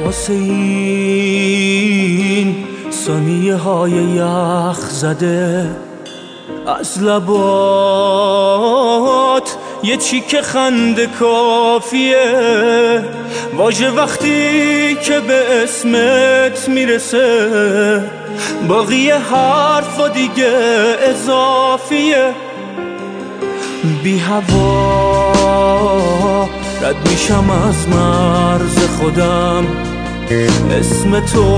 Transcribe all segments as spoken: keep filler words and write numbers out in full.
واسه این ثانیه های یخ زده از لبات یه چیک خنده کافیه، واژه وقتی که به اسمت میرسه باقی حرفا دیگه اضافیه. بی هوا رد میشم از مرز خودم، اسم تو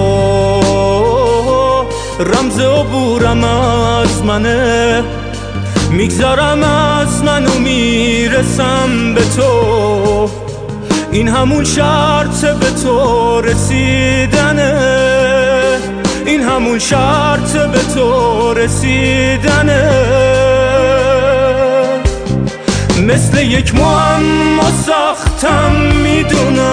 رمز عبورم از منه، میگذرم از من و میرسم به تو، این همون شرط به تو رسیدنه، این همون شرط به تو رسیدنه. مثل یک معما سختم میدونم،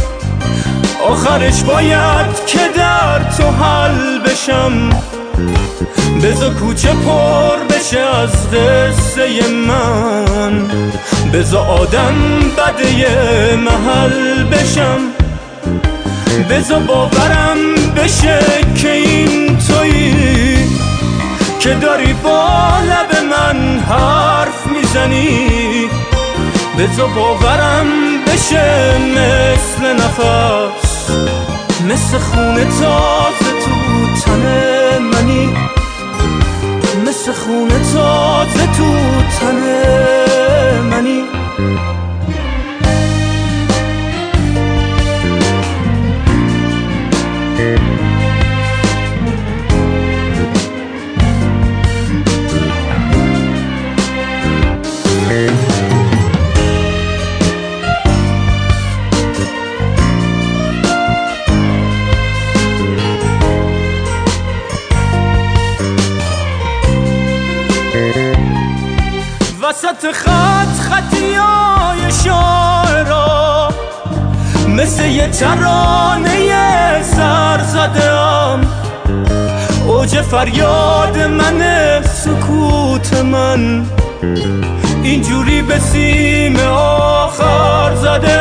آخرش باید که در تو حل بشم، بذار کوچه پر بشه از قصه من، بذار آدم بده محل بشم، بذار باورم بشه که این تویی که داری با لب من حرف میزنی، بذار باورم بشه مثل نفس، مثل خون تازه تو تن منی، مثل خون تازه تو تن منی. وسط خط خطیای شاعرا مثل یه ترانه سر زدم، اوج فریاد من سکوت من اینجوری به سیم آخر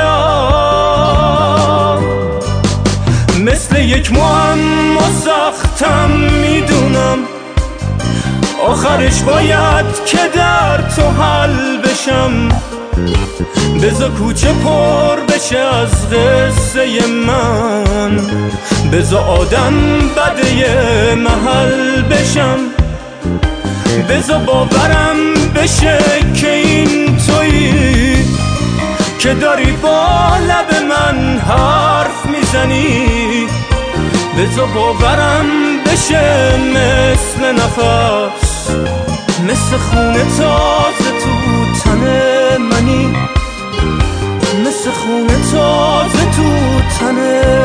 زدم. مثل یک معما سختم میدونم، آخرش باید که در تو حل بشم، بذار کوچه پر بشه از قصه من، بذار آدم بده محل بشم، بذار باورم بشه که این تویی که داری با لب من حرف میزنی، بذار باورم بشه مثل نفس، مثل خون تازه تو تن منی، مثل خون تازه تو تن